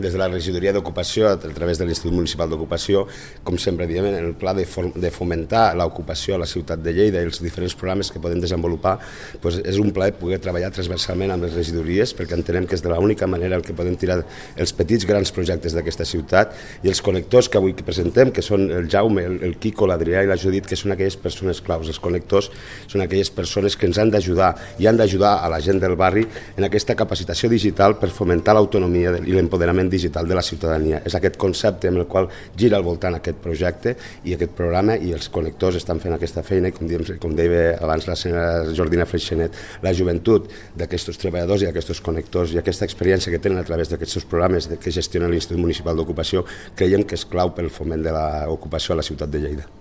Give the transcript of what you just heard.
Des de la regidoria d'ocupació, a través de l'Institut Municipal d'Ocupació, com sempre diem, en el pla de fomentar l'ocupació a la ciutat de Lleida i els diferents programes que podem desenvolupar, doncs és un plaer poder treballar transversalment amb les regidories, perquè entenem que és de l'única manera el que podem tirar els petits grans projectes d'aquesta ciutat, i els connectors que avui presentem, que són el Jaume, el Quico, l'Adrià i la Judit, que són aquelles persones claus. Els connectors són aquelles persones que ens han d'ajudar i han d'ajudar a la gent del barri en aquesta capacitació digital per fomentar l'autonomia i l'empoderament digital de la ciutadania. És aquest concepte amb el qual gira al voltant aquest projecte i aquest programa, i els connectors estan fent aquesta feina, i com deia abans la senyora Jordina Freixenet, la joventut d'aquests treballadors i d'aquests connectors i aquesta experiència que tenen a través d'aquests programes que gestiona l'Institut Municipal d'Ocupació creiem que és clau pel foment de l'ocupació a la ciutat de Lleida.